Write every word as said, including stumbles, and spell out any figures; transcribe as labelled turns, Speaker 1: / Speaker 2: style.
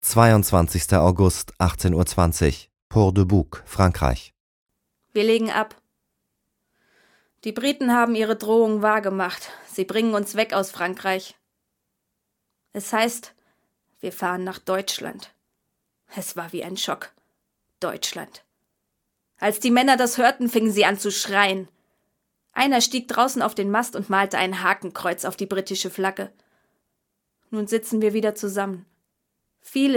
Speaker 1: zweiundzwanzigster August, achtzehn Uhr zwanzig, Port-de-Bouc, Frankreich.
Speaker 2: Wir legen ab. Die Briten haben ihre Drohung wahrgemacht. Sie bringen uns weg aus Frankreich. Es heißt, wir fahren nach Deutschland. Es war wie ein Schock. Deutschland. Als die Männer das hörten, fingen sie an zu schreien. Einer stieg draußen auf den Mast und malte ein Hakenkreuz auf die britische Flagge. Nun sitzen wir wieder zusammen. Viele